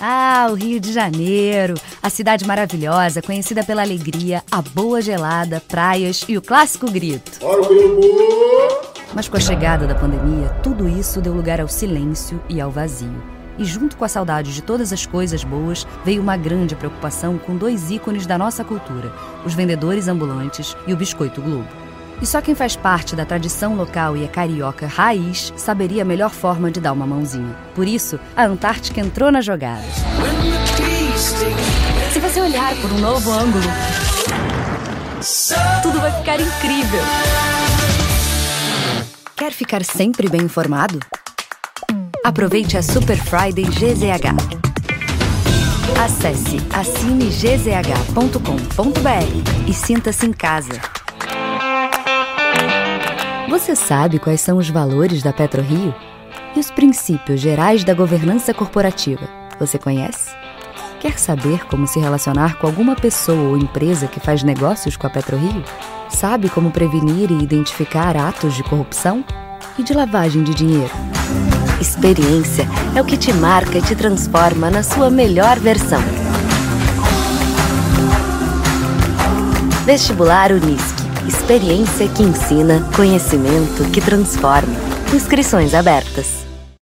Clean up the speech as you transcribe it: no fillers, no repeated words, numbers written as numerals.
Ah, o Rio de Janeiro, a cidade maravilhosa, conhecida pela alegria, a boa gelada, praias e o clássico grito. Mas com a chegada da pandemia, tudo isso deu lugar ao silêncio e ao vazio. E junto com a saudade de todas as coisas boas, veio uma grande preocupação com dois ícones da nossa cultura, os vendedores ambulantes e o Biscoito Globo. E só quem faz parte da tradição local e é carioca raiz saberia a melhor forma de dar uma mãozinha. Por isso, a Antártica entrou na jogada. Se você olhar por um novo ângulo, tudo vai ficar incrível. Quer ficar sempre bem informado? Aproveite a Super Friday GZH. Acesse assinegzh.com.br e sinta-se em casa. Você sabe quais são os valores da PetroRio? E os princípios gerais da governança corporativa? Você conhece? Quer saber como se relacionar com alguma pessoa ou empresa que faz negócios com a PetroRio? Sabe como prevenir e identificar atos de corrupção? E de lavagem de dinheiro? Experiência é o que te marca e te transforma na sua melhor versão. Vestibular Unisc. Experiência que ensina, conhecimento que transforma. Inscrições abertas.